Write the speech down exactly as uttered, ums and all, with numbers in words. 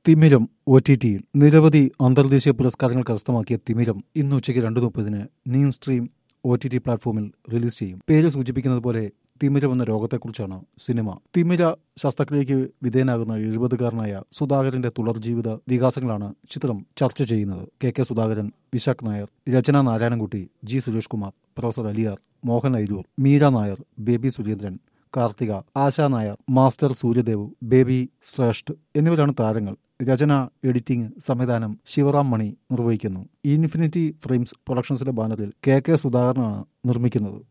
തിമിരം O T ടിയിൽ നിരവധി അന്തർദേശീയ പുരസ്കാരങ്ങൾ കരസ്ഥമാക്കിയ തിമിരം ഇന്ന് ഉച്ചയ്ക്ക് രണ്ട് മുപ്പതിന് Neestream O T T പ്ലാറ്റ്ഫോമിൽ റിലീസ് ചെയ്യും. പേര് സൂചിപ്പിക്കുന്നത് പോലെ തിമിരം എന്ന രോഗത്തെക്കുറിച്ചാണ് സിനിമ. തിമിര ശസ്ത്രക്രിയയ്ക്ക് വിധേയനാകുന്ന എഴുപതുകാരനായ സുധാകരന്റെ തുടർജീവിത വികാസങ്ങളാണ് ചിത്രം ചർച്ച ചെയ്യുന്നത്. K K Sudhakaran, Vishakh Nair, Rachana Narayanankutty, G Suresh Kumar, professor Aliyar, Mohan Airoor, Meera Nair, baby Surendran, Karthika, Asha Nair, master Suryadev, baby Shreshta എന്നിവരാണ് താരങ്ങൾ. രചന, എഡിറ്റിംഗ്, സംവിധാനം ശിവറാം മണി നിർവഹിക്കുന്നു. ഇൻഫിനിറ്റി ഫ്രെയിംസ് പ്രൊഡക്ഷൻസിന്റെ ബാനറിൽ കെ കെ സുധാകരനാണ് നിർമ്മിക്കുന്നത്.